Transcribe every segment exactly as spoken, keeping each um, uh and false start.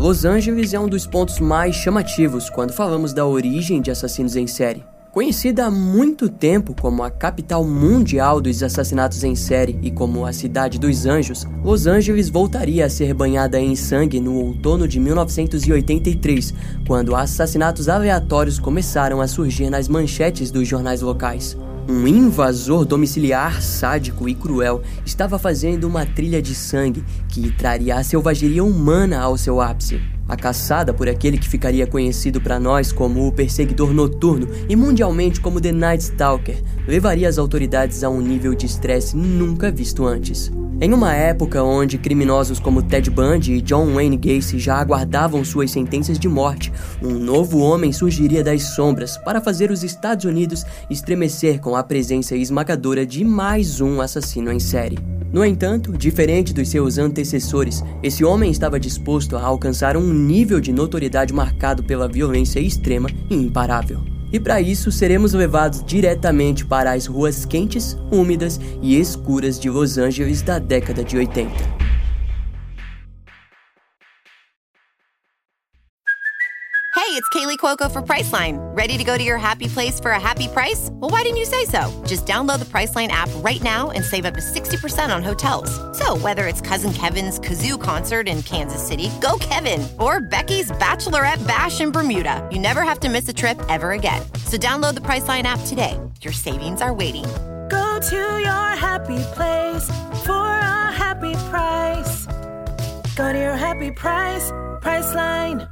Los Angeles é um dos pontos mais chamativos quando falamos da origem de assassinos em série. Conhecida há muito tempo como a capital mundial dos assassinatos em série e como a cidade dos anjos, Los Angeles voltaria a ser banhada em sangue no outono de mil novecentos e oitenta e três, quando assassinatos aleatórios começaram a surgir nas manchetes dos jornais locais. Um invasor domiciliar sádico e cruel estava fazendo uma trilha de sangue que traria a selvageria humana ao seu ápice. A caçada por aquele que ficaria conhecido para nós como o perseguidor noturno e mundialmente como The Night Stalker levaria as autoridades a um nível de estresse nunca visto antes. Em uma época onde criminosos como Ted Bundy e John Wayne Gacy já aguardavam suas sentenças de morte, um novo homem surgiria das sombras para fazer os Estados Unidos estremecer com a presença esmagadora de mais um assassino em série. No entanto, diferente dos seus antecessores, esse homem estava disposto a alcançar um nível de notoriedade marcado pela violência extrema e imparável. E para isso, seremos levados diretamente para as ruas quentes, úmidas e escuras de Los Angeles da década de oitenta. Hey, it's Kaylee Cuoco for Priceline. Ready to go to your happy place for a happy price? Well, why didn't you say so? Just download the Priceline app right now and save up to sixty percent on hotels. So whether it's Cousin Kevin's Kazoo Concert in Kansas City, go Kevin, or Becky's Bachelorette Bash in Bermuda, you never have to miss a trip ever again. So download the Priceline app today. Your savings are waiting. Go to your happy place for a happy price. Go to your happy price, Priceline.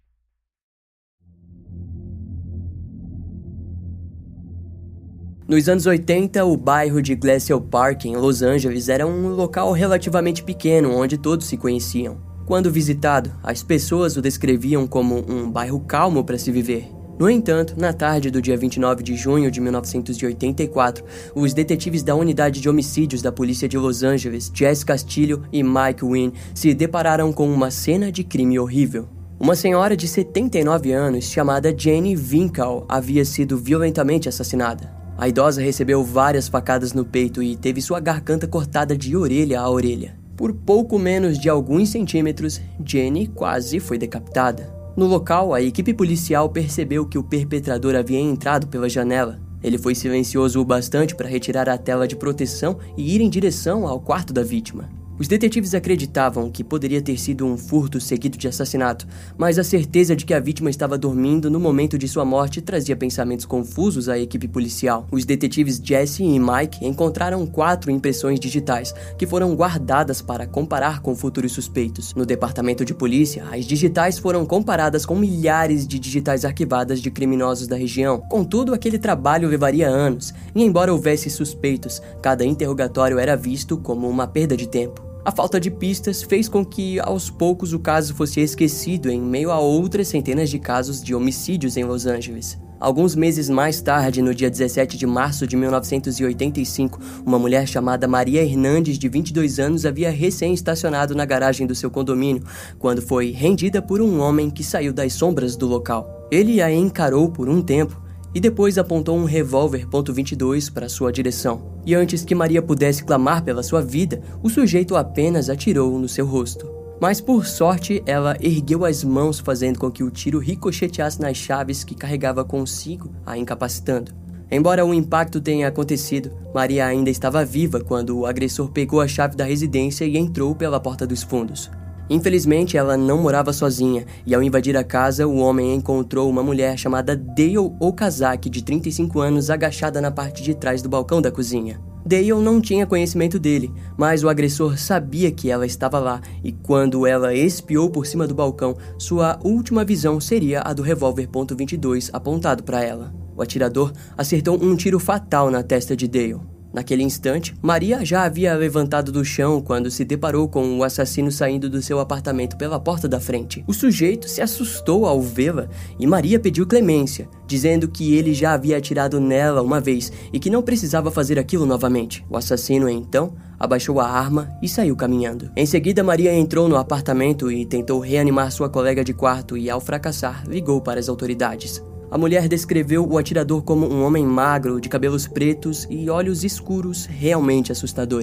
Nos anos oitenta, o bairro de Glacial Park, em Los Angeles, era um local relativamente pequeno, onde todos se conheciam. Quando visitado, as pessoas o descreviam como um bairro calmo para se viver. No entanto, na tarde do dia vinte e nove de junho de mil novecentos e oitenta e quatro, os detetives da unidade de homicídios da polícia de Los Angeles, Jesse Castillo e Mike Wynn, se depararam com uma cena de crime horrível. Uma senhora de setenta e nove anos, chamada Jane Winkle, havia sido violentamente assassinada. A idosa recebeu várias facadas no peito e teve sua garganta cortada de orelha a orelha. Por pouco menos de alguns centímetros, Jenny quase foi decapitada. No local, a equipe policial percebeu que o perpetrador havia entrado pela janela. Ele foi silencioso o bastante para retirar a tela de proteção e ir em direção ao quarto da vítima. Os detetives acreditavam que poderia ter sido um furto seguido de assassinato, mas a certeza de que a vítima estava dormindo no momento de sua morte trazia pensamentos confusos à equipe policial. Os detetives Jesse e Mike encontraram quatro impressões digitais, que foram guardadas para comparar com futuros suspeitos. No departamento de polícia, as digitais foram comparadas com milhares de digitais arquivadas de criminosos da região. Contudo, aquele trabalho levaria anos, e embora houvesse suspeitos, cada interrogatório era visto como uma perda de tempo. A falta de pistas fez com que, aos poucos, o caso fosse esquecido em meio a outras centenas de casos de homicídios em Los Angeles. Alguns meses mais tarde, no dia dezessete de março de mil novecentos e oitenta e cinco, uma mulher chamada Maria Hernandes, de vinte e dois anos, havia recém-estacionado na garagem do seu condomínio, quando foi rendida por um homem que saiu das sombras do local. Ele a encarou por um tempo, e depois apontou um revólver ponto vinte e dois para sua direção. E antes que Maria pudesse clamar pela sua vida, o sujeito apenas atirou no seu rosto. Mas por sorte, ela ergueu as mãos, fazendo com que o tiro ricocheteasse nas chaves que carregava consigo, a incapacitando. Embora o impacto tenha acontecido, Maria ainda estava viva quando o agressor pegou a chave da residência e entrou pela porta dos fundos. Infelizmente, ela não morava sozinha, e ao invadir a casa, o homem encontrou uma mulher chamada Dale Okazaki, de trinta e cinco anos, agachada na parte de trás do balcão da cozinha. Dale não tinha conhecimento dele, mas o agressor sabia que ela estava lá, e quando ela espiou por cima do balcão, sua última visão seria a do revólver ponto vinte e dois apontado para ela. O atirador acertou um tiro fatal na testa de Dale. Naquele instante, Maria já havia levantado do chão quando se deparou com o assassino saindo do seu apartamento pela porta da frente. O sujeito se assustou ao vê-la e Maria pediu clemência, dizendo que ele já havia atirado nela uma vez e que não precisava fazer aquilo novamente. O assassino, então, abaixou a arma e saiu caminhando. Em seguida, Maria entrou no apartamento e tentou reanimar sua colega de quarto e, ao fracassar, ligou para as autoridades. A mulher descreveu o atirador como um homem magro, de cabelos pretos e olhos escuros realmente assustadores.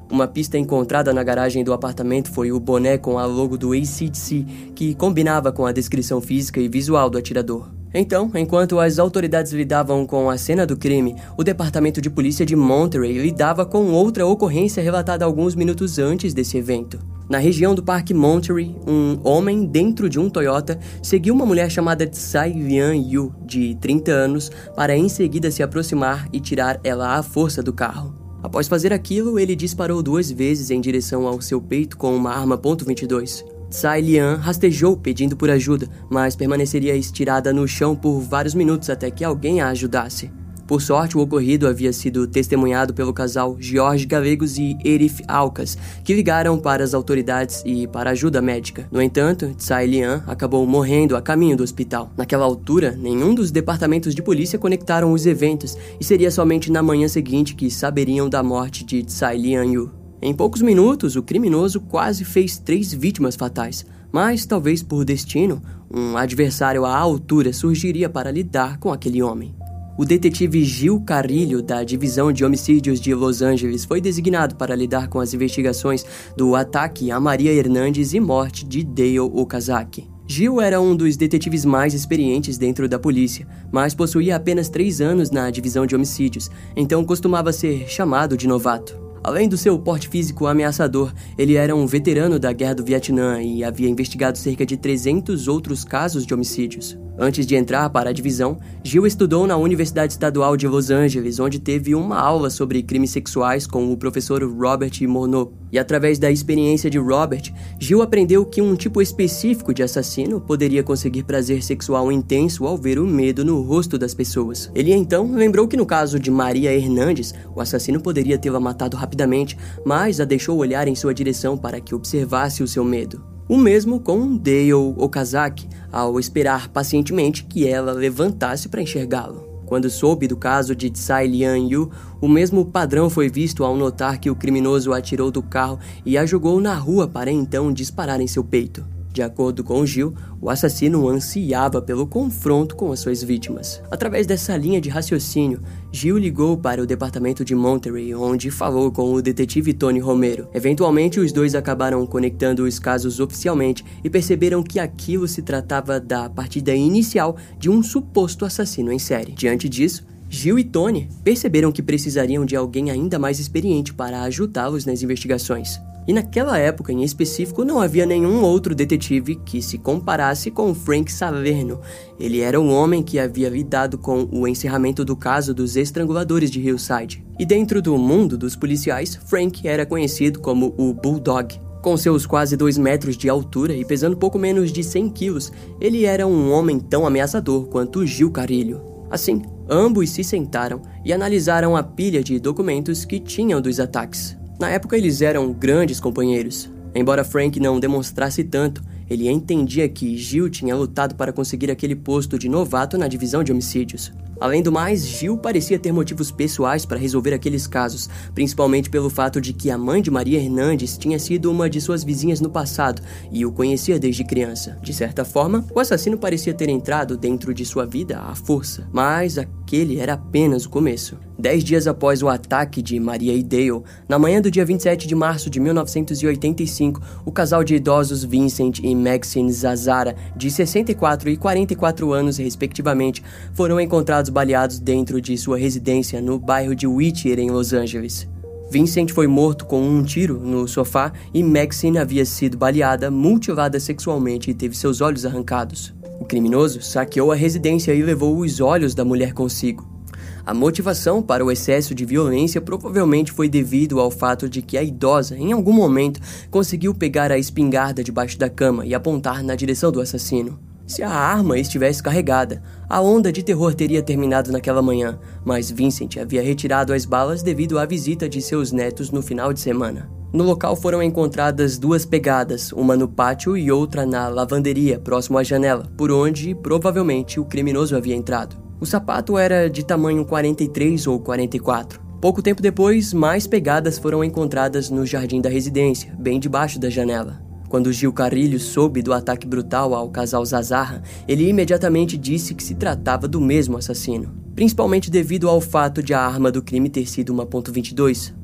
Uma pista encontrada na garagem do apartamento foi o boné com a logo do A C D C, que combinava com a descrição física e visual do atirador. Então, enquanto as autoridades lidavam com a cena do crime, o Departamento de Polícia de Monterey lidava com outra ocorrência relatada alguns minutos antes desse evento. Na região do Parque Monterey, um homem dentro de um Toyota seguiu uma mulher chamada Tsai Lian Yu, de trinta anos, para em seguida se aproximar e tirar ela à força do carro. Após fazer aquilo, ele disparou duas vezes em direção ao seu peito com uma arma ponto vinte e dois. Tsai Lian rastejou pedindo por ajuda, mas permaneceria estirada no chão por vários minutos até que alguém a ajudasse. Por sorte, o ocorrido havia sido testemunhado pelo casal Jorge Galegos e Erif Alcas, que ligaram para as autoridades e para ajuda médica. No entanto, Tsai Lian acabou morrendo a caminho do hospital. Naquela altura, nenhum dos departamentos de polícia conectaram os eventos e seria somente na manhã seguinte que saberiam da morte de Tsai Lian Yu. Em poucos minutos, o criminoso quase fez três vítimas fatais, mas talvez por destino, um adversário à altura surgiria para lidar com aquele homem. O detetive Gil Carrillo, da Divisão de Homicídios de Los Angeles, foi designado para lidar com as investigações do ataque a Maria Hernandes e morte de Dale Okazaki. Gil era um dos detetives mais experientes dentro da polícia, mas possuía apenas três anos na Divisão de Homicídios, então costumava ser chamado de novato. Além do seu porte físico ameaçador, ele era um veterano da Guerra do Vietnã e havia investigado cerca de trezentos outros casos de homicídios. Antes de entrar para a divisão, Gil estudou na Universidade Estadual de Los Angeles, onde teve uma aula sobre crimes sexuais com o professor Robert Monod. E através da experiência de Robert, Gil aprendeu que um tipo específico de assassino poderia conseguir prazer sexual intenso ao ver o medo no rosto das pessoas. Ele então lembrou que no caso de Maria Hernandes, o assassino poderia tê-la matado rapidamente, mas a deixou olhar em sua direção para que observasse o seu medo. O mesmo com Dale Okazaki, ao esperar pacientemente que ela levantasse para enxergá-lo. Quando soube do caso de Tsai Lian Yu, o mesmo padrão foi visto ao notar que o criminoso atirou do carro e a jogou na rua para então disparar em seu peito. De acordo com Gil, o assassino ansiava pelo confronto com as suas vítimas. Através dessa linha de raciocínio, Gil ligou para o departamento de Monterey, onde falou com o detetive Tony Romero. Eventualmente, os dois acabaram conectando os casos oficialmente e perceberam que aquilo se tratava da partida inicial de um suposto assassino em série. Diante disso, Gil e Tony perceberam que precisariam de alguém ainda mais experiente para ajudá-los nas investigações. E naquela época, em específico, não havia nenhum outro detetive que se comparasse com Frank Salerno. Ele era um homem que havia lidado com o encerramento do caso dos estranguladores de Hillside. E dentro do mundo dos policiais, Frank era conhecido como o Bulldog. Com seus quase dois metros de altura e pesando pouco menos de cem quilos, ele era um homem tão ameaçador quanto Gil Carrillo. Assim, ambos se sentaram e analisaram a pilha de documentos que tinham dos ataques. Na época eles eram grandes companheiros. Embora Frank não demonstrasse tanto, ele entendia que Gil tinha lutado para conseguir aquele posto de novato na divisão de homicídios. Além do mais, Gil parecia ter motivos pessoais para resolver aqueles casos, principalmente pelo fato de que a mãe de Maria Hernandes tinha sido uma de suas vizinhas no passado e o conhecia desde criança. De certa forma, o assassino parecia ter entrado dentro de sua vida à força, mas aquele era apenas o começo. Dez dias após o ataque de Maria e Dale, na manhã do dia vinte e sete de março de mil novecentos e oitenta e cinco, o casal de idosos Vincent e Maxine Zazara, de sessenta e quatro e quarenta e quatro anos respectivamente, foram encontrados baleados dentro de sua residência no bairro de Whittier, em Los Angeles. Vincent foi morto com um tiro no sofá e Maxine havia sido baleada, mutilada sexualmente e teve seus olhos arrancados. O criminoso saqueou a residência e levou os olhos da mulher consigo. A motivação para o excesso de violência provavelmente foi devido ao fato de que a idosa, em algum momento, conseguiu pegar a espingarda debaixo da cama e apontar na direção do assassino. Se a arma estivesse carregada, a onda de terror teria terminado naquela manhã, mas Vincent havia retirado as balas devido à visita de seus netos no final de semana. No local foram encontradas duas pegadas, uma no pátio e outra na lavanderia, próximo à janela, por onde provavelmente o criminoso havia entrado. O sapato era de tamanho quarenta e três ou quarenta e quatro. Pouco tempo depois, mais pegadas foram encontradas no jardim da residência, bem debaixo da janela. Quando Gil Carrillo soube do ataque brutal ao casal Zazarra, ele imediatamente disse que se tratava do mesmo assassino, principalmente devido ao fato de a arma do crime ter sido uma ponto vinte e dois.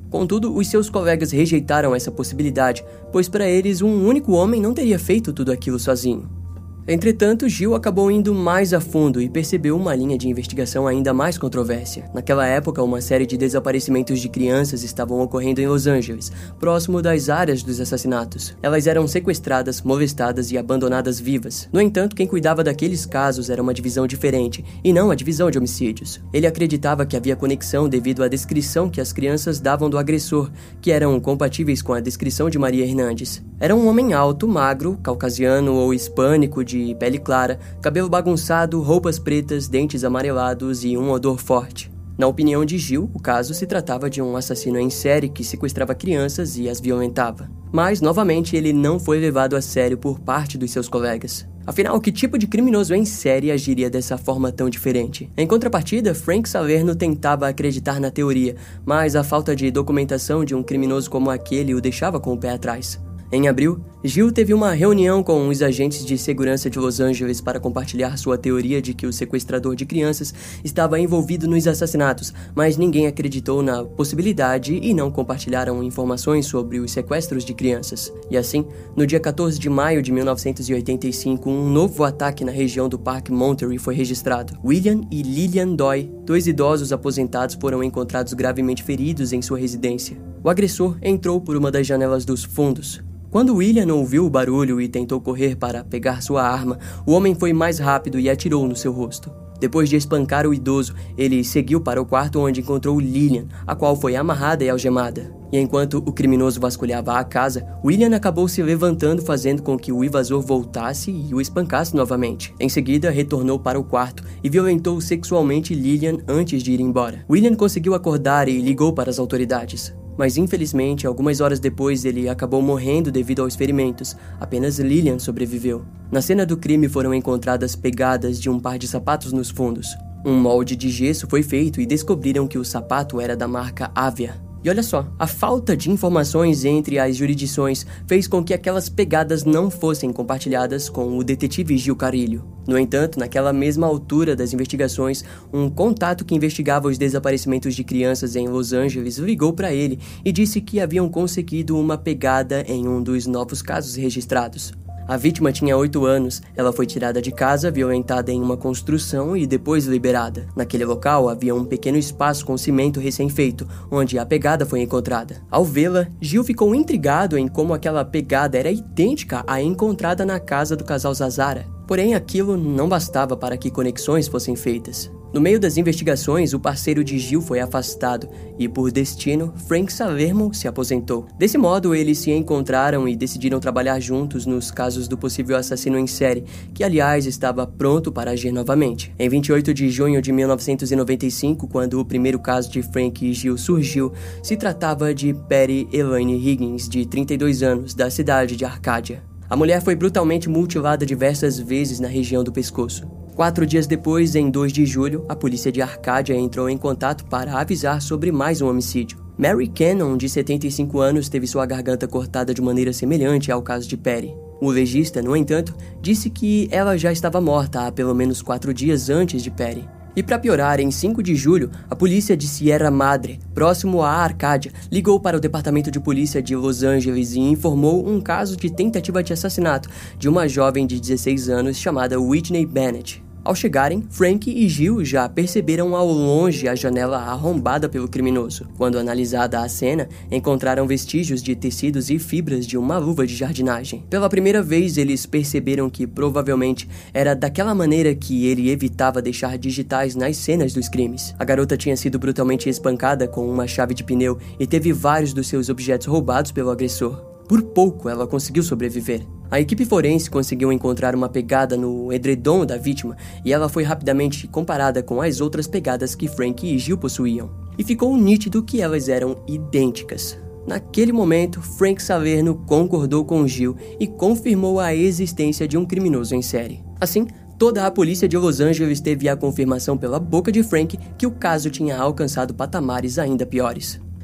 Contudo, os seus colegas rejeitaram essa possibilidade, pois para eles um único homem não teria feito tudo aquilo sozinho. Entretanto, Gill acabou indo mais a fundo e percebeu uma linha de investigação ainda mais controversa. Naquela época, uma série de desaparecimentos de crianças estavam ocorrendo em Los Angeles, próximo das áreas dos assassinatos. Elas eram sequestradas, molestadas e abandonadas vivas. No entanto, quem cuidava daqueles casos era uma divisão diferente, e não a divisão de homicídios. Ele acreditava que havia conexão devido à descrição que as crianças davam do agressor, que eram compatíveis com a descrição de Maria Hernandes. Era um homem alto, magro, caucasiano ou hispânico, de pele clara, cabelo bagunçado, roupas pretas, dentes amarelados e um odor forte. Na opinião de Gill, o caso se tratava de um assassino em série que sequestrava crianças e as violentava. Mas, novamente, ele não foi levado a sério por parte dos seus colegas. Afinal, que tipo de criminoso em série agiria dessa forma tão diferente? Em contrapartida, Frank Salerno tentava acreditar na teoria, mas a falta de documentação de um criminoso como aquele o deixava com o pé atrás. Em abril, Gill teve uma reunião com os agentes de segurança de Los Angeles para compartilhar sua teoria de que o sequestrador de crianças estava envolvido nos assassinatos, mas ninguém acreditou na possibilidade e não compartilharam informações sobre os sequestros de crianças. E assim, no dia quatorze de maio de mil novecentos e oitenta e cinco, um novo ataque na região do Parque Monterey foi registrado. William e Lillian Doi, dois idosos aposentados, foram encontrados gravemente feridos em sua residência. O agressor entrou por uma das janelas dos fundos. Quando William ouviu o barulho e tentou correr para pegar sua arma, o homem foi mais rápido e atirou no seu rosto. Depois de espancar o idoso, ele seguiu para o quarto onde encontrou Lillian, a qual foi amarrada e algemada. E enquanto o criminoso vasculhava a casa, William acabou se levantando, fazendo com que o invasor voltasse e o espancasse novamente. Em seguida, retornou para o quarto e violentou sexualmente Lillian antes de ir embora. William conseguiu acordar e ligou para as autoridades. Mas infelizmente, algumas horas depois, ele acabou morrendo devido aos ferimentos. Apenas Lillian sobreviveu. Na cena do crime foram encontradas pegadas de um par de sapatos nos fundos. Um molde de gesso foi feito e descobriram que o sapato era da marca Avia. E olha só, a falta de informações entre as jurisdições fez com que aquelas pegadas não fossem compartilhadas com o detetive Gil Carilho. No entanto, naquela mesma altura das investigações, um contato que investigava os desaparecimentos de crianças em Los Angeles ligou para ele e disse que haviam conseguido uma pegada em um dos novos casos registrados. A vítima tinha oito anos, ela foi tirada de casa, violentada em uma construção e depois liberada. Naquele local havia um pequeno espaço com cimento recém-feito, onde a pegada foi encontrada. Ao vê-la, Gil ficou intrigado em como aquela pegada era idêntica à encontrada na casa do casal Zazara. Porém, aquilo não bastava para que conexões fossem feitas. No meio das investigações, o parceiro de Gil foi afastado e, por destino, Frank Salerno se aposentou. Desse modo, eles se encontraram e decidiram trabalhar juntos nos casos do possível assassino em série, que, aliás, estava pronto para agir novamente. Em vinte e oito de junho de mil novecentos e noventa e cinco, quando o primeiro caso de Frank e Gil surgiu, se tratava de Patty Elaine Higgins, de trinta e dois anos, da cidade de Arcádia. A mulher foi brutalmente mutilada diversas vezes na região do pescoço. Quatro dias depois, em dois de julho, a polícia de Arcádia entrou em contato para avisar sobre mais um homicídio. Mary Cannon, de setenta e cinco anos, teve sua garganta cortada de maneira semelhante ao caso de Patty. O legista, no entanto, disse que ela já estava morta há pelo menos quatro dias antes de Patty. E para piorar, em cinco de julho, a polícia de Sierra Madre, próximo à Arcádia, ligou para o departamento de polícia de Los Angeles e informou um caso de tentativa de assassinato de uma jovem de dezesseis anos chamada Whitney Bennett. Ao chegarem, Frank e Gil já perceberam ao longe a janela arrombada pelo criminoso. Quando analisada a cena, encontraram vestígios de tecidos e fibras de uma luva de jardinagem. Pela primeira vez, eles perceberam que provavelmente era daquela maneira que ele evitava deixar digitais nas cenas dos crimes. A garota tinha sido brutalmente espancada com uma chave de pneu e teve vários dos seus objetos roubados pelo agressor. Por pouco, ela conseguiu sobreviver. A equipe forense conseguiu encontrar uma pegada no edredom da vítima e ela foi rapidamente comparada com as outras pegadas que Frank e Gil possuíam. E ficou nítido que elas eram idênticas. Naquele momento, Frank Salerno concordou com Gil e confirmou a existência de um criminoso em série. Assim, toda a polícia de Los Angeles teve a confirmação pela boca de Frank que o caso tinha alcançado patamares ainda piores.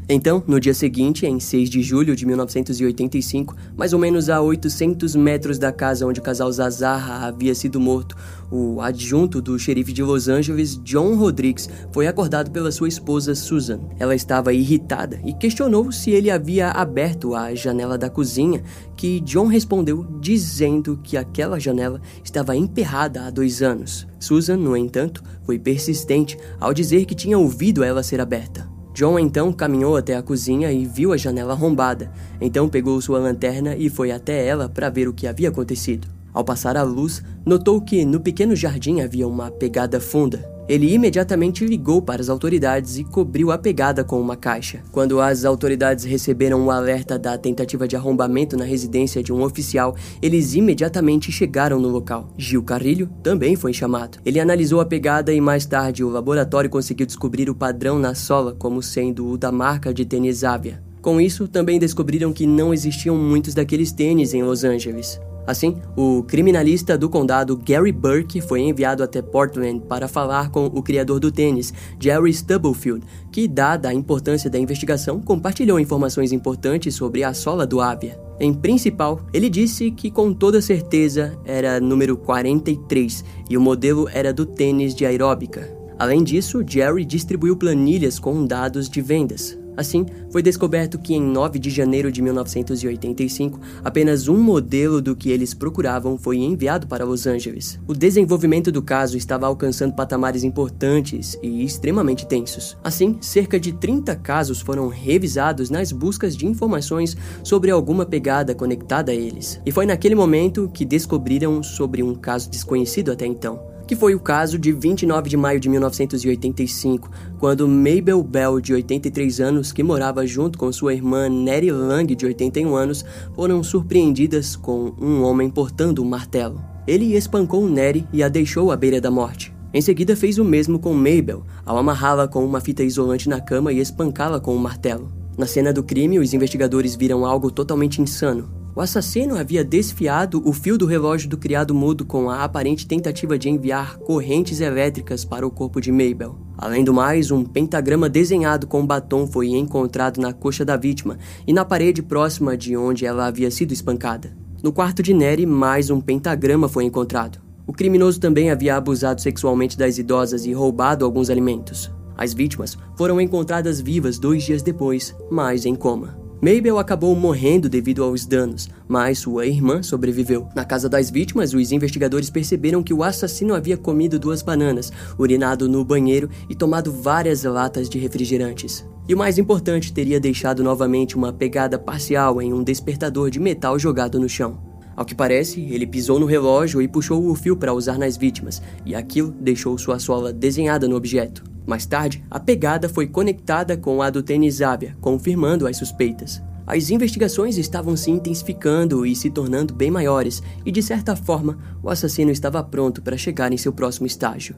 Então, no dia seguinte, em seis de julho de mil novecentos e oitenta e cinco, mais ou menos a oitocentos metros da casa onde o casal Zazarra havia sido morto, o adjunto do xerife de Los Angeles, John Rodrigues, foi acordado pela sua esposa Susan. Ela estava irritada e questionou se ele havia aberto a janela da cozinha, que John respondeu dizendo que aquela janela estava emperrada há dois anos. Susan, no entanto, foi persistente ao dizer que tinha ouvido ela ser aberta. John então caminhou até a cozinha e viu a janela arrombada. Então pegou sua lanterna e foi até ela para ver o que havia acontecido. Ao passar a luz, notou que no pequeno jardim havia uma pegada funda. Ele imediatamente ligou para as autoridades e cobriu a pegada com uma caixa. Quando as autoridades receberam o alerta da tentativa de arrombamento na residência de um oficial, eles imediatamente chegaram no local. Gil Carrillo também foi chamado. Ele analisou a pegada e mais tarde o laboratório conseguiu descobrir o padrão na sola como sendo o da marca de tênis Avia. Com isso, também descobriram que não existiam muitos daqueles tênis em Los Angeles. Assim, o criminalista do condado Gary Burke foi enviado até Portland para falar com o criador do tênis, Jerry Stubblefield, que, dada a importância da investigação, compartilhou informações importantes sobre a sola do Avia. Em principal, ele disse que com toda certeza era número quarenta e três e o modelo era do tênis de aeróbica. Além disso, Jerry distribuiu planilhas com dados de vendas. Assim, foi descoberto que em nove de janeiro de mil novecentos e oitenta e cinco, apenas um modelo do que eles procuravam foi enviado para Los Angeles. O desenvolvimento do caso estava alcançando patamares importantes e extremamente tensos. Assim, cerca de trinta casos foram revisados nas buscas de informações sobre alguma pegada conectada a eles. E foi naquele momento que descobriram sobre um caso desconhecido até então, que foi o caso de vinte e nove de maio de mil novecentos e oitenta e cinco, quando Mabel Bell, de oitenta e três anos, que morava junto com sua irmã Nettie Lang, de oitenta e um anos, foram surpreendidas com um homem portando um martelo. Ele espancou Nettie e a deixou à beira da morte. Em seguida fez o mesmo com Mabel, ao amarrá-la com uma fita isolante na cama e espancá-la com um martelo. Na cena do crime, os investigadores viram algo totalmente insano. O assassino havia desfiado o fio do relógio do criado mudo com a aparente tentativa de enviar correntes elétricas para o corpo de Mabel. Além do mais, um pentagrama desenhado com batom foi encontrado na coxa da vítima e na parede próxima de onde ela havia sido espancada. No quarto de Nettie, mais um pentagrama foi encontrado. O criminoso também havia abusado sexualmente das idosas e roubado alguns alimentos. As vítimas foram encontradas vivas dois dias depois, mas em coma. Mabel acabou morrendo devido aos danos, mas sua irmã sobreviveu. Na casa das vítimas, os investigadores perceberam que o assassino havia comido duas bananas, urinado no banheiro e tomado várias latas de refrigerantes. E o mais importante, teria deixado novamente uma pegada parcial em um despertador de metal jogado no chão. Ao que parece, ele pisou no relógio e puxou o fio para usar nas vítimas, e aquilo deixou sua sola desenhada no objeto. Mais tarde, a pegada foi conectada com a do tênis Avia, confirmando as suspeitas. As investigações estavam se intensificando e se tornando bem maiores, e de certa forma, o assassino estava pronto para chegar em seu próximo estágio.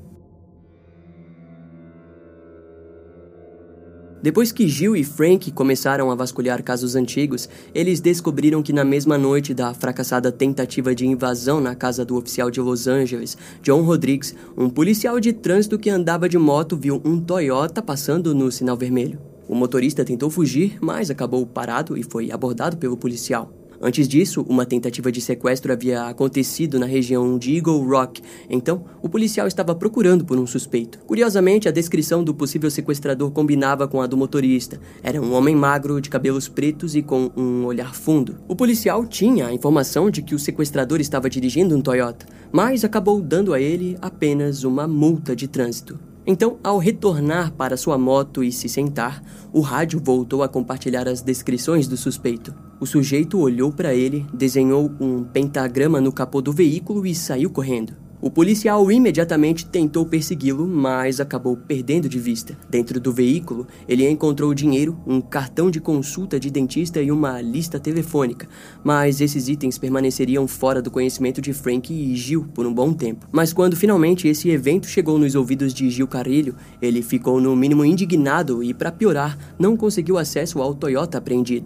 Depois que Gil e Frank começaram a vasculhar casos antigos, eles descobriram que na mesma noite da fracassada tentativa de invasão na casa do oficial de Los Angeles, John Rodrigues, um policial de trânsito que andava de moto viu um Toyota passando no sinal vermelho. O motorista tentou fugir, mas acabou parado e foi abordado pelo policial. Antes disso, uma tentativa de sequestro havia acontecido na região de Eagle Rock, então o policial estava procurando por um suspeito. Curiosamente, a descrição do possível sequestrador combinava com a do motorista. Era um homem magro, de cabelos pretos e com um olhar fundo. O policial tinha a informação de que o sequestrador estava dirigindo um Toyota, mas acabou dando a ele apenas uma multa de trânsito. Então, ao retornar para sua moto e se sentar, o rádio voltou a compartilhar as descrições do suspeito. O sujeito olhou para ele, desenhou um pentagrama no capô do veículo e saiu correndo. O policial imediatamente tentou persegui-lo, mas acabou perdendo de vista. Dentro do veículo, ele encontrou dinheiro, um cartão de consulta de dentista e uma lista telefônica, mas esses itens permaneceriam fora do conhecimento de Frank e Gil por um bom tempo. Mas quando finalmente esse evento chegou nos ouvidos de Gil Carrillo, ele ficou no mínimo indignado e, para piorar, não conseguiu acesso ao Toyota apreendido.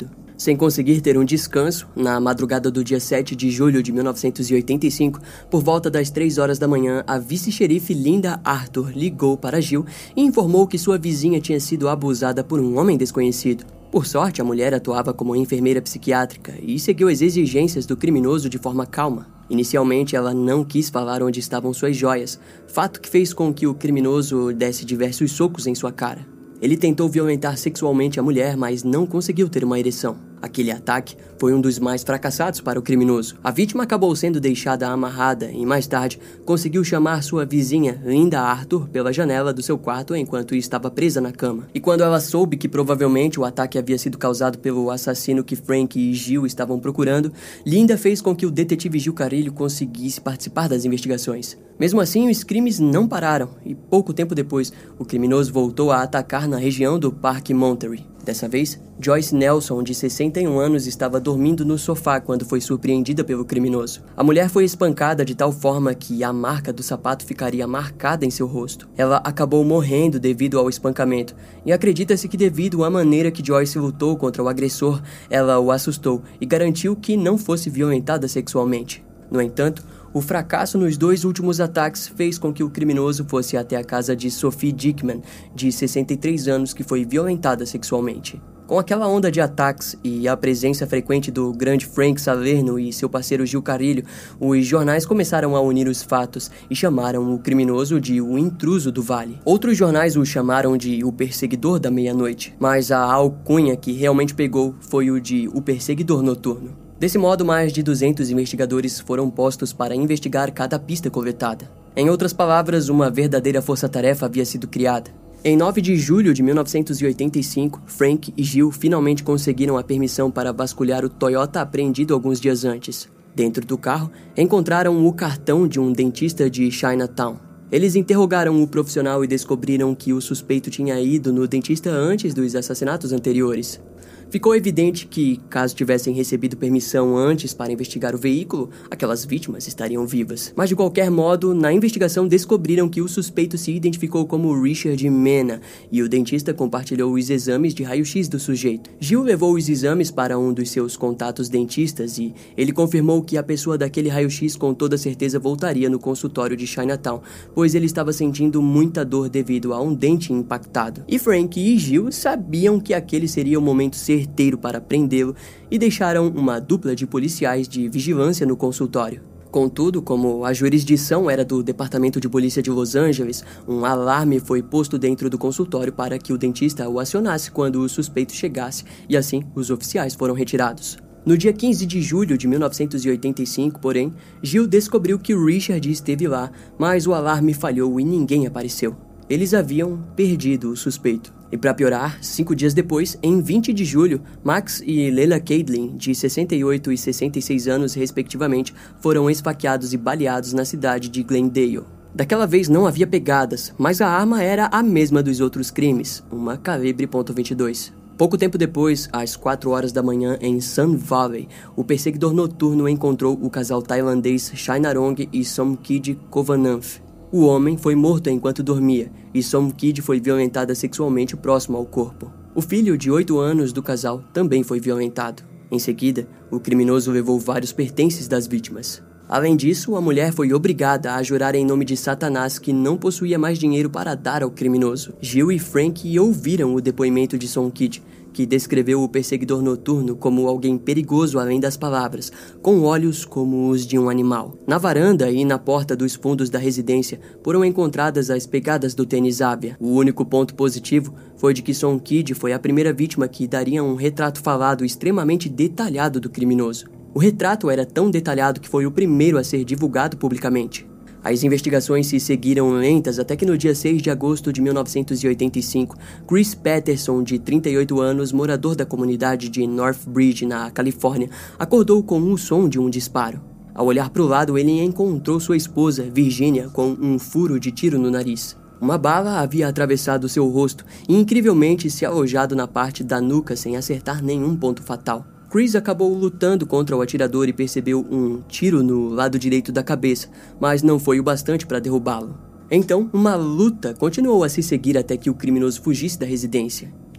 Sem conseguir ter um descanso, na madrugada do dia sete de julho de mil novecentos e oitenta e cinco, por volta das três horas da manhã, a vice-xerife Linda Arthur ligou para Jill e informou que sua vizinha tinha sido abusada por um homem desconhecido. Por sorte, a mulher atuava como enfermeira psiquiátrica e seguiu as exigências do criminoso de forma calma. Inicialmente, ela não quis falar onde estavam suas joias, fato que fez com que o criminoso desse diversos socos em sua cara. Ele tentou violentar sexualmente a mulher, mas não conseguiu ter uma ereção. Aquele ataque foi um dos mais fracassados para o criminoso. A vítima acabou sendo deixada amarrada e, mais tarde, conseguiu chamar sua vizinha, Linda Arthur, pela janela do seu quarto enquanto estava presa na cama. E quando ela soube que provavelmente o ataque havia sido causado pelo assassino que Frank e Jill estavam procurando, Linda fez com que o detetive Gil Carilho conseguisse participar das investigações. Mesmo assim, os crimes não pararam e, pouco tempo depois, o criminoso voltou a atacar na região do Parque Monterey. Dessa vez, Joyce Nelson, de sessenta e um anos, estava dormindo no sofá quando foi surpreendida pelo criminoso. A mulher foi espancada de tal forma que a marca do sapato ficaria marcada em seu rosto. Ela acabou morrendo devido ao espancamento, e acredita-se que devido à maneira que Joyce lutou contra o agressor, ela o assustou e garantiu que não fosse violentada sexualmente. No entanto, o fracasso nos dois últimos ataques fez com que o criminoso fosse até a casa de Sophie Dickman, de sessenta e três anos, que foi violentada sexualmente. Com aquela onda de ataques e a presença frequente do grande Frank Salerno e seu parceiro Gil Carilho, os jornais começaram a unir os fatos e chamaram o criminoso de o intruso do vale. Outros jornais o chamaram de o perseguidor da meia-noite, mas a alcunha que realmente pegou foi o de o perseguidor noturno. Desse modo, mais de duzentos investigadores foram postos para investigar cada pista coletada. Em outras palavras, uma verdadeira força-tarefa havia sido criada. Em nove de julho de mil novecentos e oitenta e cinco, Frank e Jill finalmente conseguiram a permissão para vasculhar o Toyota apreendido alguns dias antes. Dentro do carro, encontraram o cartão de um dentista de Chinatown. Eles interrogaram o profissional e descobriram que o suspeito tinha ido no dentista antes dos assassinatos anteriores. Ficou evidente que, caso tivessem recebido permissão antes para investigar o veículo, aquelas vítimas estariam vivas. Mas de qualquer modo, na investigação descobriram que o suspeito se identificou como Richard Mena e o dentista compartilhou os exames de raio-x do sujeito. Jill levou os exames para um dos seus contatos dentistas e ele confirmou que a pessoa daquele raio-x com toda certeza voltaria no consultório de Chinatown, pois ele estava sentindo muita dor devido a um dente impactado. E Frank e Jill sabiam que aquele seria o momento certeiro para prendê-lo e deixaram uma dupla de policiais de vigilância no consultório. Contudo, como a jurisdição era do Departamento de Polícia de Los Angeles, um alarme foi posto dentro do consultório para que o dentista o acionasse quando o suspeito chegasse, e assim os oficiais foram retirados. No dia quinze de julho de mil novecentos e oitenta e cinco, porém, Jill descobriu que Richard esteve lá, mas o alarme falhou e ninguém apareceu. Eles haviam perdido o suspeito. E para piorar, cinco dias depois, em vinte de julho, Max e Leila Cadlin, de sessenta e oito e sessenta e seis anos respectivamente, foram esfaqueados e baleados na cidade de Glendale. Daquela vez não havia pegadas, mas a arma era a mesma dos outros crimes, uma calibre ponto vinte e dois. Pouco tempo depois, às quatro horas da manhã, em Sun Valley, o perseguidor noturno encontrou o casal tailandês Chainarong e Somkid Kovananth. O homem foi morto enquanto dormia, e Somkid foi violentada sexualmente próximo ao corpo. O filho de oito anos do casal também foi violentado. Em seguida, o criminoso levou vários pertences das vítimas. Além disso, a mulher foi obrigada a jurar em nome de Satanás que não possuía mais dinheiro para dar ao criminoso. Jill e Frank ouviram o depoimento de Somkid, que descreveu o perseguidor noturno como alguém perigoso além das palavras, com olhos como os de um animal. Na varanda e na porta dos fundos da residência foram encontradas as pegadas do tênis Avia. O único ponto positivo foi de que Somkid foi a primeira vítima que daria um retrato falado extremamente detalhado do criminoso. O retrato era tão detalhado que foi o primeiro a ser divulgado publicamente. As investigações se seguiram lentas até que no dia seis de agosto de mil novecentos e oitenta e cinco, Chris Patterson, de trinta e oito anos, morador da comunidade de Northbridge, na Califórnia, acordou com o som de um disparo. Ao olhar para o lado, ele encontrou sua esposa, Virginia, com um furo de tiro no nariz. Uma bala havia atravessado seu rosto e, incrivelmente, se alojado na parte da nuca sem acertar nenhum ponto fatal. Chris acabou lutando contra o atirador e percebeu um tiro no lado direito da cabeça, mas não foi o bastante para derrubá-lo. Então, uma luta continuou a se seguir até que o criminoso fugisse da residência.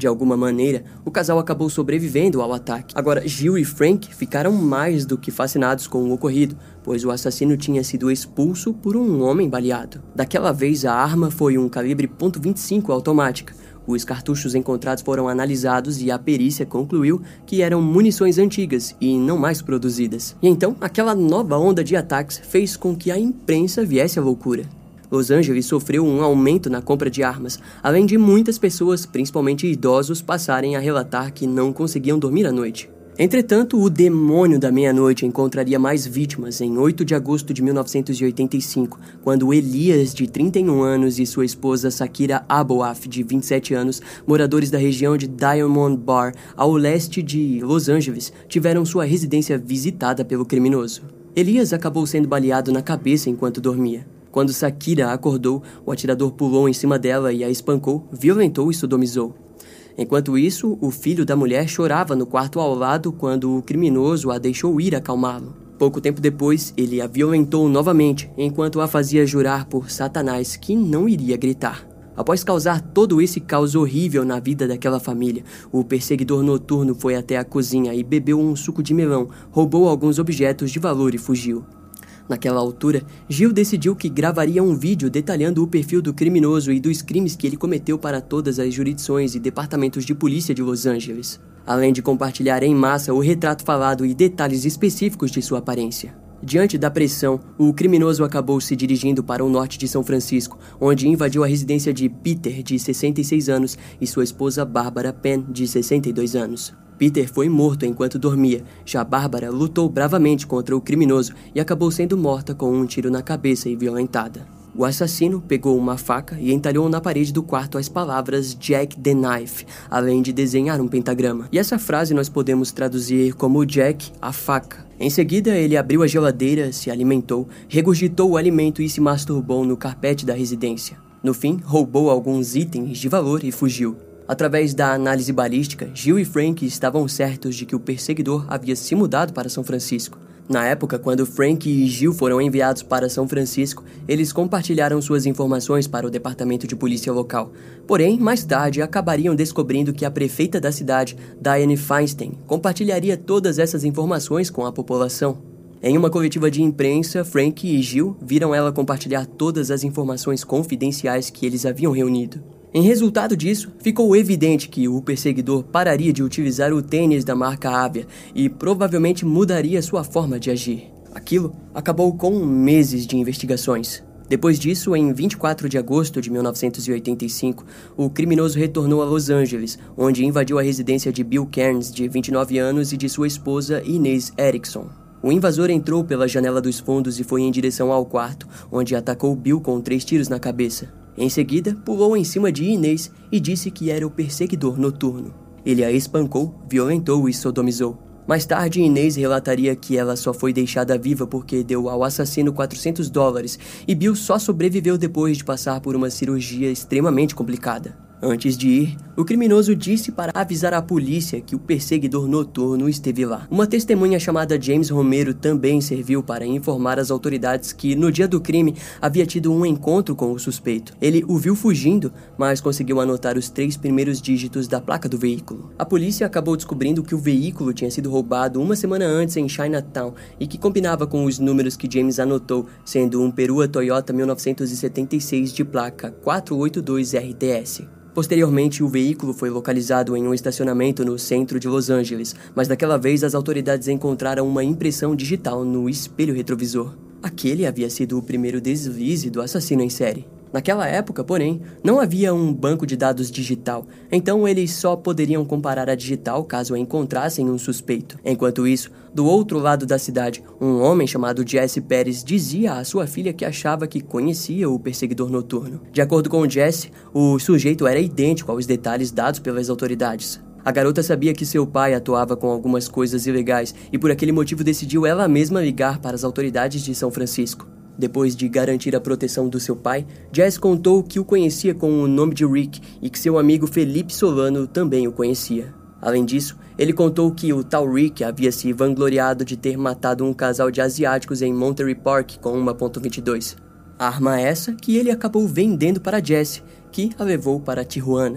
De alguma maneira, o casal acabou sobrevivendo ao ataque. Agora, Jill e Frank ficaram mais do que fascinados com o ocorrido, pois o assassino tinha sido expulso por um homem baleado. Daquela vez, a arma foi um calibre ponto vinte e cinco automática. Os cartuchos encontrados foram analisados e a perícia concluiu que eram munições antigas e não mais produzidas. E então, aquela nova onda de ataques fez com que a imprensa viesse à loucura. Los Angeles sofreu um aumento na compra de armas, além de muitas pessoas, principalmente idosos, passarem a relatar que não conseguiam dormir à noite. Entretanto, o demônio da meia-noite encontraria mais vítimas em oito de agosto de mil novecentos e oitenta e cinco, quando Elias, de trinta e um anos, e sua esposa Sakira Aboaf, de vinte e sete anos, moradores da região de Diamond Bar, ao leste de Los Angeles, tiveram sua residência visitada pelo criminoso. Elias acabou sendo baleado na cabeça enquanto dormia. Quando Sakira acordou, o atirador pulou em cima dela e a espancou, violentou e sodomizou. Enquanto isso, o filho da mulher chorava no quarto ao lado quando o criminoso a deixou ir acalmá-lo. Pouco tempo depois, ele a violentou novamente, enquanto a fazia jurar por Satanás que não iria gritar. Após causar todo esse caos horrível na vida daquela família, o perseguidor noturno foi até a cozinha e bebeu um suco de melão, roubou alguns objetos de valor e fugiu. Naquela altura, Jill decidiu que gravaria um vídeo detalhando o perfil do criminoso e dos crimes que ele cometeu para todas as jurisdições e departamentos de polícia de Los Angeles, além de compartilhar em massa o retrato falado e detalhes específicos de sua aparência. Diante da pressão, o criminoso acabou se dirigindo para o norte de São Francisco, onde invadiu a residência de Peter, de sessenta e seis anos, e sua esposa Barbara Penn, de sessenta e dois anos. Peter foi morto enquanto dormia, já Bárbara lutou bravamente contra o criminoso e acabou sendo morta com um tiro na cabeça e violentada. O assassino pegou uma faca e entalhou na parede do quarto as palavras Jack the Knife, além de desenhar um pentagrama. E essa frase nós podemos traduzir como Jack, a faca. Em seguida, ele abriu a geladeira, se alimentou, regurgitou o alimento e se masturbou no carpete da residência. No fim, roubou alguns itens de valor e fugiu. Através da análise balística, Jill e Frank estavam certos de que o perseguidor havia se mudado para São Francisco. Na época, quando Frank e Jill foram enviados para São Francisco, eles compartilharam suas informações para o departamento de polícia local. Porém, mais tarde, acabariam descobrindo que a prefeita da cidade, Dianne Feinstein, compartilharia todas essas informações com a população. Em uma coletiva de imprensa, Frank e Jill viram ela compartilhar todas as informações confidenciais que eles haviam reunido. Em resultado disso, ficou evidente que o perseguidor pararia de utilizar o tênis da marca Avia e provavelmente mudaria sua forma de agir. Aquilo acabou com meses de investigações. Depois disso, em vinte e quatro de agosto de mil novecentos e oitenta e cinco, o criminoso retornou a Los Angeles, onde invadiu a residência de Bill Cairns, de vinte e nove anos, e de sua esposa Inez Erickson. O invasor entrou pela janela dos fundos e foi em direção ao quarto, onde atacou Bill com três tiros na cabeça. Em seguida, pulou em cima de Inês e disse que era o perseguidor noturno. Ele a espancou, violentou e sodomizou. Mais tarde, Inês relataria que ela só foi deixada viva porque deu ao assassino quatrocentos dólares e Bill só sobreviveu depois de passar por uma cirurgia extremamente complicada. Antes de ir, o criminoso disse para avisar a polícia que o perseguidor noturno esteve lá. Uma testemunha chamada James Romero também serviu para informar as autoridades que, no dia do crime, havia tido um encontro com o suspeito. Ele o viu fugindo, mas conseguiu anotar os três primeiros dígitos da placa do veículo. A polícia acabou descobrindo que o veículo tinha sido roubado uma semana antes em Chinatown e que combinava com os números que James anotou, sendo um Perua Toyota mil novecentos e setenta e seis de placa quatrocentos e oitenta e dois R T S. Posteriormente, o veículo foi localizado em um estacionamento no centro de Los Angeles, mas daquela vez as autoridades encontraram uma impressão digital no espelho retrovisor. Aquele havia sido o primeiro deslize do assassino em série. Naquela época, porém, não havia um banco de dados digital, então eles só poderiam comparar a digital caso encontrassem um suspeito. Enquanto isso, do outro lado da cidade, um homem chamado Jesse Pérez dizia à sua filha que achava que conhecia o perseguidor noturno. De acordo com Jesse, o sujeito era idêntico aos detalhes dados pelas autoridades. A garota sabia que seu pai atuava com algumas coisas ilegais e por aquele motivo decidiu ela mesma ligar para as autoridades de São Francisco. Depois de garantir a proteção do seu pai, Jess contou que o conhecia com o nome de Rick e que seu amigo Felipe Solano também o conhecia. Além disso, ele contou que o tal Rick havia se vangloriado de ter matado um casal de asiáticos em Monterey Park com uma ponto vinte e dois. Arma essa que ele acabou vendendo para Jesse, que a levou para Tijuana.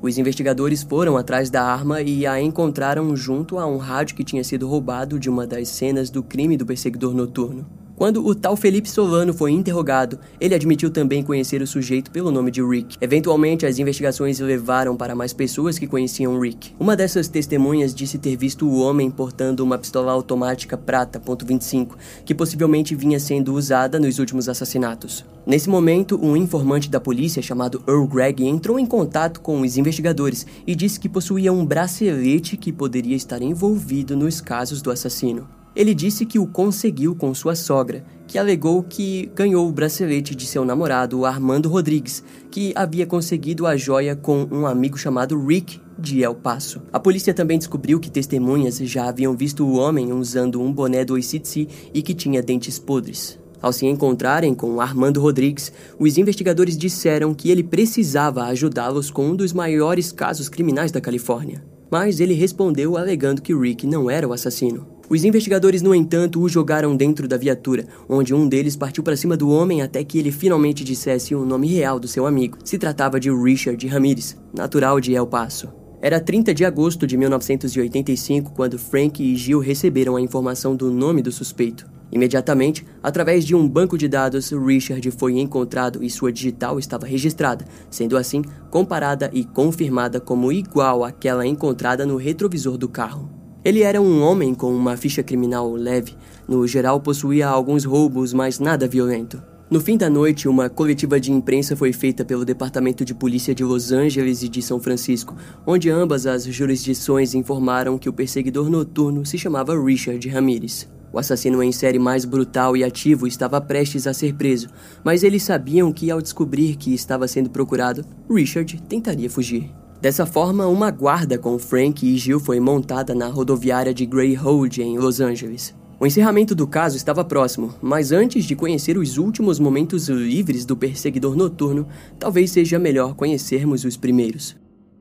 Os investigadores foram atrás da arma e a encontraram junto a um rádio que tinha sido roubado de uma das cenas do crime do perseguidor noturno. Quando o tal Felipe Solano foi interrogado, ele admitiu também conhecer o sujeito pelo nome de Rick. Eventualmente, as investigações levaram para mais pessoas que conheciam Rick. Uma dessas testemunhas disse ter visto o homem portando uma pistola automática prata ponto vinte e cinco, que possivelmente vinha sendo usada nos últimos assassinatos. Nesse momento, um informante da polícia chamado Earl Gregg entrou em contato com os investigadores e disse que possuía um bracelete que poderia estar envolvido nos casos do assassino. Ele disse que o conseguiu com sua sogra, que alegou que ganhou o bracelete de seu namorado Armando Rodrigues, que havia conseguido a joia com um amigo chamado Rick de El Paso. A polícia também descobriu que testemunhas já haviam visto o homem usando um boné do A C D C e que tinha dentes podres. Ao se encontrarem com Armando Rodrigues, os investigadores disseram que ele precisava ajudá-los com um dos maiores casos criminais da Califórnia. Mas ele respondeu alegando que Rick não era o assassino. Os investigadores, no entanto, o jogaram dentro da viatura, onde um deles partiu para cima do homem até que ele finalmente dissesse o nome real do seu amigo. Se tratava de Richard Ramirez, natural de El Paso. Era trinta de agosto de mil novecentos e oitenta e cinco quando Frank e Gil receberam a informação do nome do suspeito. Imediatamente, através de um banco de dados, Richard foi encontrado e sua digital estava registrada, sendo assim comparada e confirmada como igual àquela encontrada no retrovisor do carro. Ele era um homem com uma ficha criminal leve, no geral possuía alguns roubos, mas nada violento. No fim da noite, uma coletiva de imprensa foi feita pelo Departamento de Polícia de Los Angeles e de São Francisco, onde ambas as jurisdições informaram que o perseguidor noturno se chamava Richard Ramirez. O assassino em série mais brutal e ativo estava prestes a ser preso, mas eles sabiam que ao descobrir que estava sendo procurado, Richard tentaria fugir. Dessa forma, uma guarda com Frank e Gil foi montada na rodoviária de Greyhound em Los Angeles. O encerramento do caso estava próximo, mas antes de conhecer os últimos momentos livres do perseguidor noturno, talvez seja melhor conhecermos os primeiros.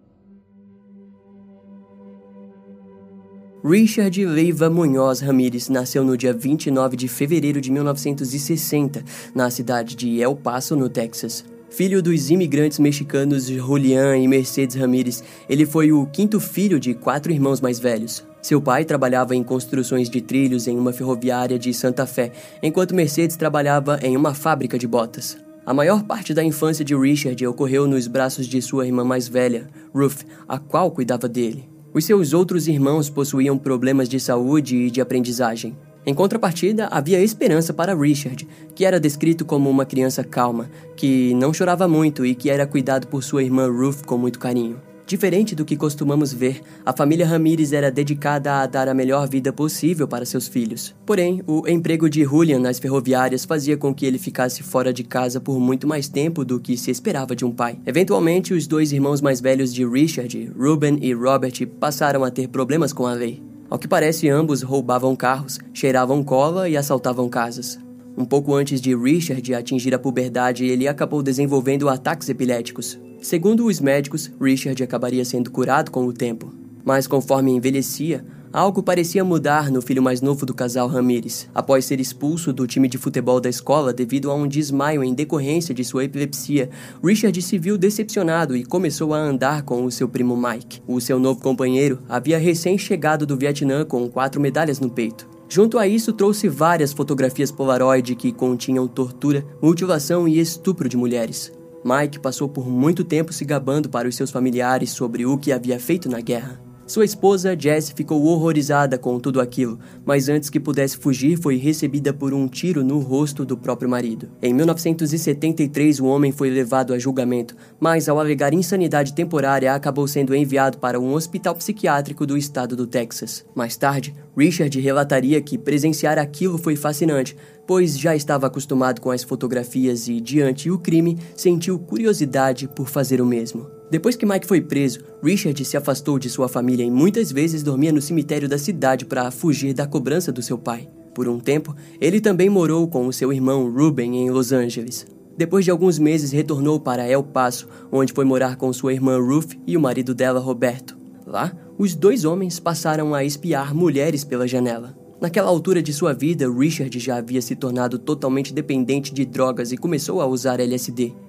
Richard Leiva Munhoz Ramirez nasceu no dia vinte e nove de fevereiro de mil novecentos e sessenta, na cidade de El Paso, no Texas. Filho dos imigrantes mexicanos Julián e Mercedes Ramirez, ele foi o quinto filho de quatro irmãos mais velhos. Seu pai trabalhava em construções de trilhos em uma ferroviária de Santa Fé, enquanto Mercedes trabalhava em uma fábrica de botas. A maior parte da infância de Richard ocorreu nos braços de sua irmã mais velha, Ruth, a qual cuidava dele. Os seus outros irmãos possuíam problemas de saúde e de aprendizagem. Em contrapartida, havia esperança para Richard, que era descrito como uma criança calma, que não chorava muito e que era cuidado por sua irmã Ruth com muito carinho. Diferente do que costumamos ver, a família Ramirez era dedicada a dar a melhor vida possível para seus filhos. Porém, o emprego de Julián nas ferroviárias fazia com que ele ficasse fora de casa por muito mais tempo do que se esperava de um pai. Eventualmente, os dois irmãos mais velhos de Richard, Ruben e Robert, passaram a ter problemas com a lei. Ao que parece, ambos roubavam carros, cheiravam cola e assaltavam casas. Um pouco antes de Richard atingir a puberdade, ele acabou desenvolvendo ataques epiléticos. Segundo os médicos, Richard acabaria sendo curado com o tempo. Mas conforme envelhecia, algo parecia mudar no filho mais novo do casal Ramirez. Após ser expulso do time de futebol da escola devido a um desmaio em decorrência de sua epilepsia, Richard se viu decepcionado e começou a andar com o seu primo Mike. O seu novo companheiro havia recém-chegado do Vietnã com quatro medalhas no peito. Junto a isso, trouxe várias fotografias Polaroid que continham tortura, mutilação e estupro de mulheres. Mike passou por muito tempo se gabando para os seus familiares sobre o que havia feito na guerra. Sua esposa, Jess, ficou horrorizada com tudo aquilo, mas antes que pudesse fugir, foi recebida por um tiro no rosto do próprio marido. Em mil novecentos e setenta e três, o homem foi levado a julgamento, mas ao alegar insanidade temporária, acabou sendo enviado para um hospital psiquiátrico do estado do Texas. Mais tarde, Richard relataria que presenciar aquilo foi fascinante, pois já estava acostumado com as fotografias e, diante o crime, sentiu curiosidade por fazer o mesmo. Depois que Mike foi preso, Richard se afastou de sua família e muitas vezes dormia no cemitério da cidade para fugir da cobrança do seu pai. Por um tempo, ele também morou com o seu irmão Ruben em Los Angeles. Depois de alguns meses, retornou para El Paso, onde foi morar com sua irmã Ruth e o marido dela, Roberto. Lá, os dois homens passaram a espiar mulheres pela janela. Naquela altura de sua vida, Richard já havia se tornado totalmente dependente de drogas e começou a usar L S D.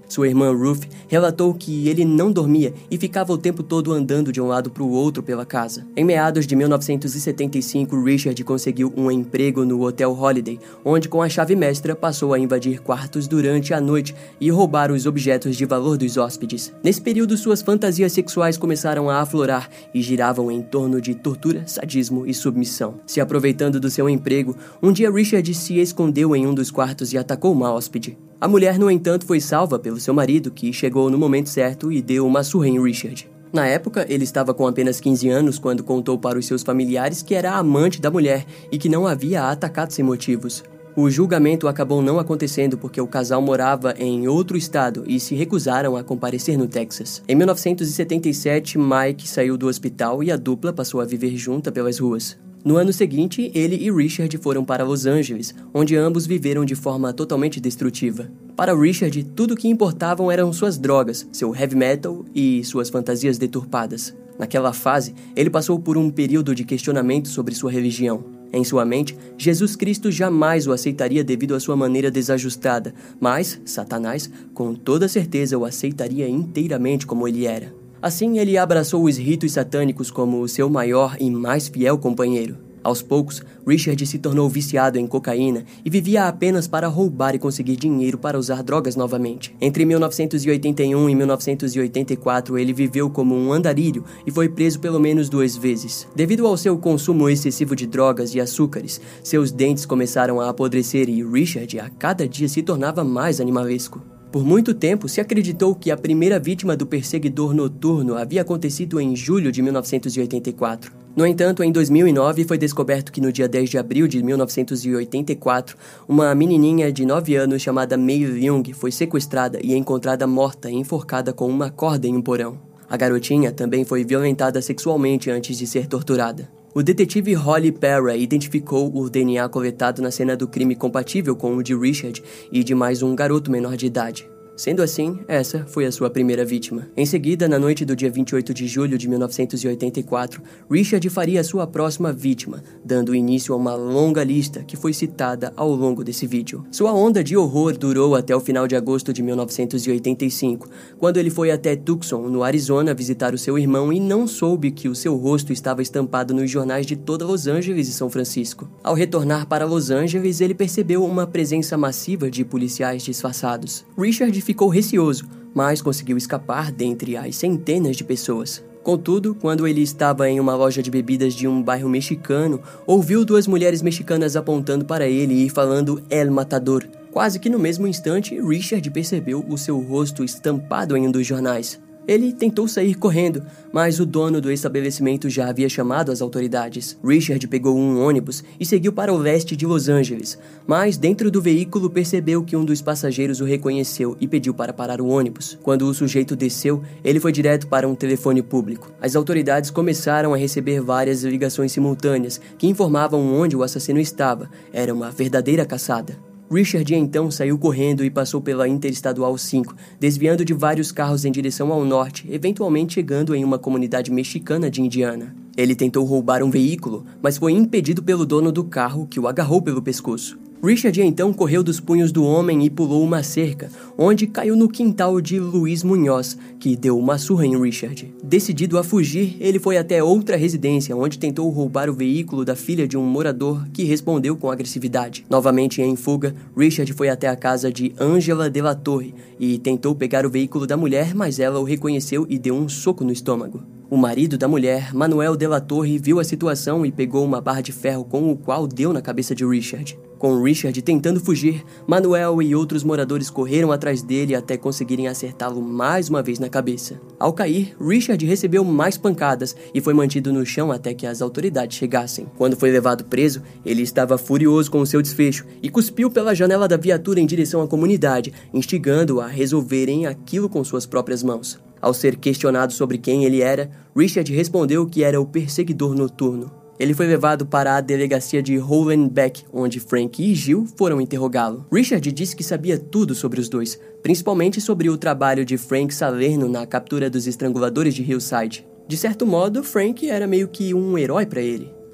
Sua irmã Ruth relatou que ele não dormia e ficava o tempo todo andando de um lado para o outro pela casa. Em meados de mil novecentos e setenta e cinco, Richard conseguiu um emprego no Hotel Holiday, onde com a chave mestra passou a invadir quartos durante a noite e roubar os objetos de valor dos hóspedes. Nesse período, suas fantasias sexuais começaram a aflorar e giravam em torno de tortura, sadismo e submissão. Se aproveitando do seu emprego, um dia Richard se escondeu em um dos quartos e atacou uma hóspede. A mulher, no entanto, foi salva pelo seu marido, que chegou no momento certo e deu uma surra em Richard. Na época, ele estava com apenas quinze anos quando contou para os seus familiares que era amante da mulher e que não havia a atacado sem motivos. O julgamento acabou não acontecendo porque o casal morava em outro estado e se recusaram a comparecer no Texas. Em mil novecentos e setenta e sete, Mike saiu do hospital e a dupla passou a viver junta pelas ruas. No ano seguinte, ele e Richard foram para Los Angeles, onde ambos viveram de forma totalmente destrutiva. Para Richard, tudo o que importavam eram suas drogas, seu heavy metal e suas fantasias deturpadas. Naquela fase, ele passou por um período de questionamento sobre sua religião. Em sua mente, Jesus Cristo jamais o aceitaria devido à sua maneira desajustada, mas Satanás, com toda certeza, o aceitaria inteiramente como ele era. Assim, ele abraçou os ritos satânicos como o seu maior e mais fiel companheiro. Aos poucos, Richard se tornou viciado em cocaína e vivia apenas para roubar e conseguir dinheiro para usar drogas novamente. Entre mil novecentos e oitenta e um e mil novecentos e oitenta e quatro, ele viveu como um andarilho e foi preso pelo menos duas vezes. Devido ao seu consumo excessivo de drogas e açúcares, seus dentes começaram a apodrecer e Richard a cada dia se tornava mais animalesco. Por muito tempo, se acreditou que a primeira vítima do perseguidor noturno havia acontecido em julho de mil novecentos e oitenta e quatro. No entanto, em dois mil e nove foi descoberto que no dia dez de abril de mil novecentos e oitenta e quatro, uma menininha de nove anos chamada May Young foi sequestrada e encontrada morta e enforcada com uma corda em um porão. A garotinha também foi violentada sexualmente antes de ser torturada. O detetive Holly Perra identificou o D N A coletado na cena do crime compatível com o de Richard e de mais um garoto menor de idade. Sendo assim, essa foi a sua primeira vítima. Em seguida, na noite do dia vinte e oito de julho de mil novecentos e oitenta e quatro, Richard faria a sua próxima vítima, dando início a uma longa lista que foi citada ao longo desse vídeo. Sua onda de horror durou até o final de agosto de mil novecentos e oitenta e cinco, quando ele foi até Tucson, no Arizona, visitar o seu irmão e não soube que o seu rosto estava estampado nos jornais de toda Los Angeles e São Francisco. Ao retornar para Los Angeles, ele percebeu uma presença massiva de policiais disfarçados. Richard ficou receoso, mas conseguiu escapar dentre as centenas de pessoas. Contudo, quando ele estava em uma loja de bebidas de um bairro mexicano, ouviu duas mulheres mexicanas apontando para ele e falando El Matador. Quase que no mesmo instante, Richard percebeu o seu rosto estampado em um dos jornais. Ele tentou sair correndo, mas o dono do estabelecimento já havia chamado as autoridades. Richard pegou um ônibus e seguiu para o leste de Los Angeles, mas dentro do veículo percebeu que um dos passageiros o reconheceu e pediu para parar o ônibus. Quando o sujeito desceu, ele foi direto para um telefone público. As autoridades começaram a receber várias ligações simultâneas que informavam onde o assassino estava. Era uma verdadeira caçada. Richard então saiu correndo e passou pela Interestadual cinco, desviando de vários carros em direção ao norte, eventualmente chegando em uma comunidade mexicana de Indiana. Ele tentou roubar um veículo, mas foi impedido pelo dono do carro, que o agarrou pelo pescoço. Richard então correu dos punhos do homem e pulou uma cerca, onde caiu no quintal de Luiz Munhoz, que deu uma surra em Richard. Decidido a fugir, ele foi até outra residência, onde tentou roubar o veículo da filha de um morador, que respondeu com agressividade. Novamente em fuga, Richard foi até a casa de Angela de la Torre e tentou pegar o veículo da mulher, mas ela o reconheceu e deu um soco no estômago. O marido da mulher, Manuel de la Torre, viu a situação e pegou uma barra de ferro com o qual deu na cabeça de Richard. Com Richard tentando fugir, Manuel e outros moradores correram atrás dele até conseguirem acertá-lo mais uma vez na cabeça. Ao cair, Richard recebeu mais pancadas e foi mantido no chão até que as autoridades chegassem. Quando foi levado preso, ele estava furioso com o seu desfecho e cuspiu pela janela da viatura em direção à comunidade, instigando-a a resolverem aquilo com suas próprias mãos. Ao ser questionado sobre quem ele era, Richard respondeu que era o perseguidor noturno. Ele foi levado para a delegacia de Hollenbeck, onde Frank e Jill foram interrogá-lo. Richard disse que sabia tudo sobre os dois, principalmente sobre o trabalho de Frank Salerno na captura dos estranguladores de Hillside. De certo modo, Frank era meio que um herói para ele.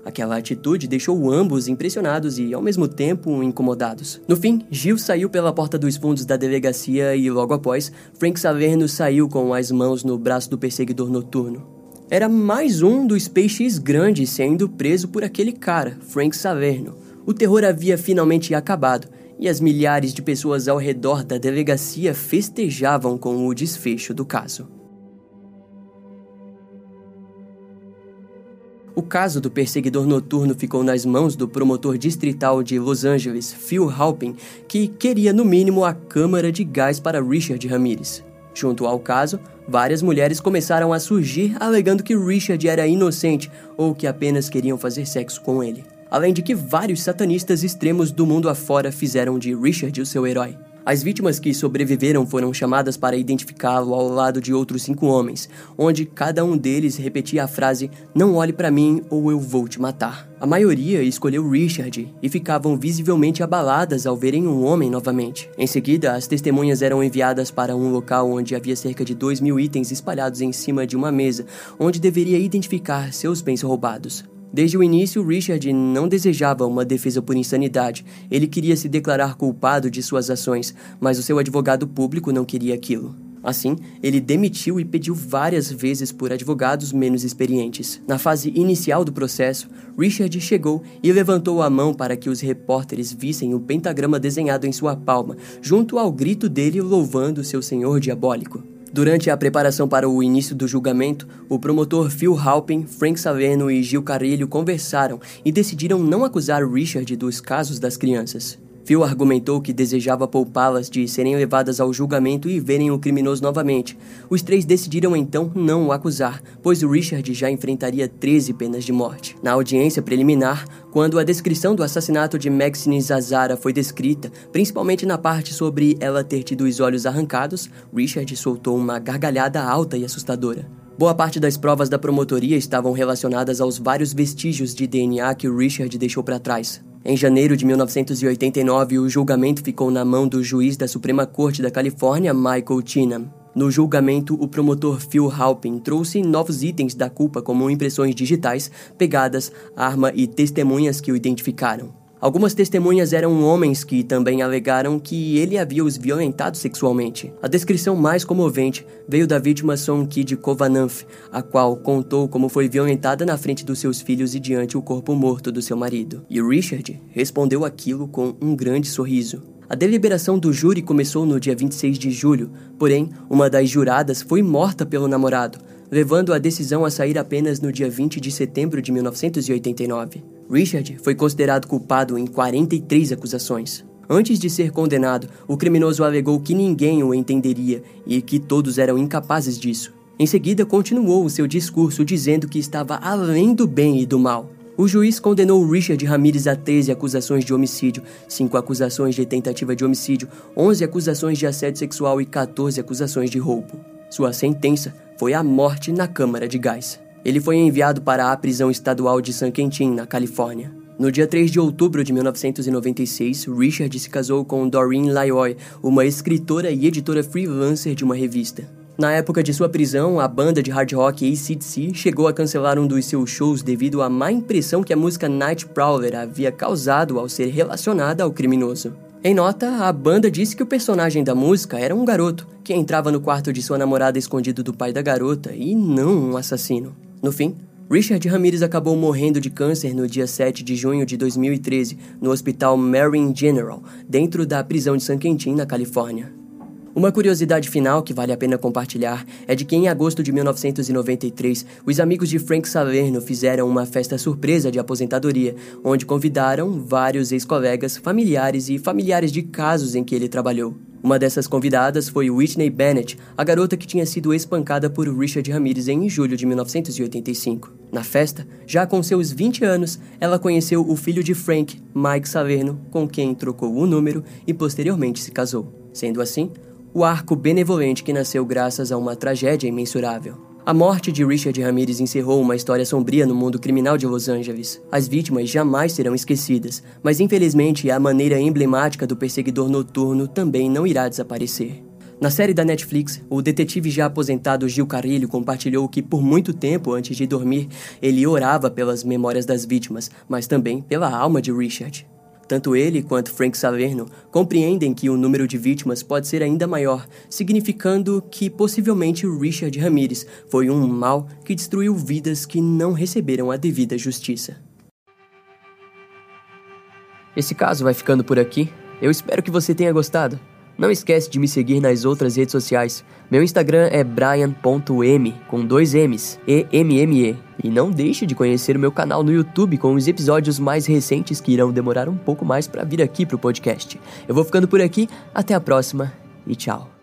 Aquela atitude deixou ambos impressionados e, ao mesmo tempo, incomodados. No fim, Gil saiu pela porta dos fundos da delegacia e, logo após, Frank Saverno saiu com as mãos no braço do perseguidor noturno. Era mais um dos peixes grandes sendo preso por aquele cara, Frank Saverno. O terror havia finalmente acabado, e as milhares de pessoas ao redor da delegacia festejavam com o desfecho do caso. O caso do perseguidor noturno ficou nas mãos do promotor distrital de Los Angeles, Phil Halpin, que queria no mínimo a câmara de gás para Richard Ramirez. Junto ao caso, várias mulheres começaram a surgir alegando que Richard era inocente ou que apenas queriam fazer sexo com ele. Além de que vários satanistas extremos do mundo afora fizeram de Richard o seu herói. As vítimas que sobreviveram foram chamadas para identificá-lo ao lado de outros cinco homens, onde cada um deles repetia a frase "Não olhe para mim ou eu vou te matar". A maioria escolheu Richard e ficavam visivelmente abaladas ao verem um homem novamente. Em seguida, as testemunhas eram enviadas para um local onde havia cerca de dois mil itens espalhados em cima de uma mesa, onde deveria identificar seus bens roubados. Desde o início, Richard não desejava uma defesa por insanidade. Ele queria se declarar culpado de suas ações, mas o seu advogado público não queria aquilo. Assim, ele demitiu e pediu várias vezes por advogados menos experientes. Na fase inicial do processo, Richard chegou e levantou a mão para que os repórteres vissem o pentagrama desenhado em sua palma, junto ao grito dele louvando seu senhor diabólico. Durante a preparação para o início do julgamento, o promotor Phil Halpin, Frank Saverno e Gil Carrillo conversaram e decidiram não acusar Richard dos casos das crianças. Phil argumentou que desejava poupá-las de serem levadas ao julgamento e verem o criminoso novamente. Os três decidiram então não o acusar, pois Richard já enfrentaria treze penas de morte. Na audiência preliminar, quando a descrição do assassinato de Maxine Zazzara foi descrita, principalmente na parte sobre ela ter tido os olhos arrancados, Richard soltou uma gargalhada alta e assustadora. Boa parte das provas da promotoria estavam relacionadas aos vários vestígios de D N A que Richard deixou para trás. Em janeiro de mil novecentos e oitenta e nove, o julgamento ficou na mão do juiz da Suprema Corte da Califórnia, Michael Chinham. No julgamento, o promotor Phil Halpin trouxe novos itens da culpa como impressões digitais, pegadas, arma e testemunhas que o identificaram. Algumas testemunhas eram homens que também alegaram que ele havia os violentado sexualmente. A descrição mais comovente veio da vítima Sonkid Kovananth, a qual contou como foi violentada na frente dos seus filhos e diante o corpo morto do seu marido. E Richard respondeu aquilo com um grande sorriso. A deliberação do júri começou no dia vinte e seis de julho, porém, uma das juradas foi morta pelo namorado, levando a decisão a sair apenas no dia vinte de setembro de mil novecentos e oitenta e nove. Richard foi considerado culpado em quarenta e três acusações. Antes de ser condenado, o criminoso alegou que ninguém o entenderia e que todos eram incapazes disso. Em seguida, continuou o seu discurso dizendo que estava além do bem e do mal. O juiz condenou Richard Ramirez a treze acusações de homicídio, cinco acusações de tentativa de homicídio, onze acusações de assédio sexual e quatorze acusações de roubo. Sua sentença foi a morte na câmara de gás. Ele foi enviado para a prisão estadual de San Quentin, na Califórnia. No dia três de outubro de mil novecentos e noventa e seis, Richard se casou com Doreen Lyoy, uma escritora e editora freelancer de uma revista. Na época de sua prisão, a banda de hard rock A C D C chegou a cancelar um dos seus shows devido à má impressão que a música Night Prowler havia causado ao ser relacionada ao criminoso. Em nota, a banda disse que o personagem da música era um garoto, que entrava no quarto de sua namorada escondido do pai da garota, e não um assassino. No fim, Richard Ramirez acabou morrendo de câncer no dia sete de junho de dois mil e treze, no hospital Marin General, dentro da prisão de San Quentin, na Califórnia. Uma curiosidade final que vale a pena compartilhar é de que em agosto de mil novecentos e noventa e três, os amigos de Frank Saverno fizeram uma festa surpresa de aposentadoria, onde convidaram vários ex-colegas, familiares e familiares de casos em que ele trabalhou. Uma dessas convidadas foi Whitney Bennett, a garota que tinha sido espancada por Richard Ramirez em julho de mil novecentos e oitenta e cinco. Na festa, já com seus vinte anos, ela conheceu o filho de Frank, Mike Saverno, com quem trocou o número e posteriormente se casou. Sendo assim, o arco benevolente que nasceu graças a uma tragédia imensurável. A morte de Richard Ramirez encerrou uma história sombria no mundo criminal de Los Angeles. As vítimas jamais serão esquecidas, mas infelizmente a maneira emblemática do perseguidor noturno também não irá desaparecer. Na série da Netflix, o detetive já aposentado Gil Carilho compartilhou que por muito tempo antes de dormir, ele orava pelas memórias das vítimas, mas também pela alma de Richard. Tanto ele quanto Frank Salerno compreendem que o número de vítimas pode ser ainda maior, significando que possivelmente Richard Ramirez foi um mal que destruiu vidas que não receberam a devida justiça. Esse caso vai ficando por aqui. Eu espero que você tenha gostado. Não esquece de me seguir nas outras redes sociais. Meu Instagram é brian ponto m, com dois M's, E M M E. E não deixe de conhecer o meu canal no YouTube com os episódios mais recentes que irão demorar um pouco mais para vir aqui pro podcast. Eu vou ficando por aqui, até a próxima e tchau.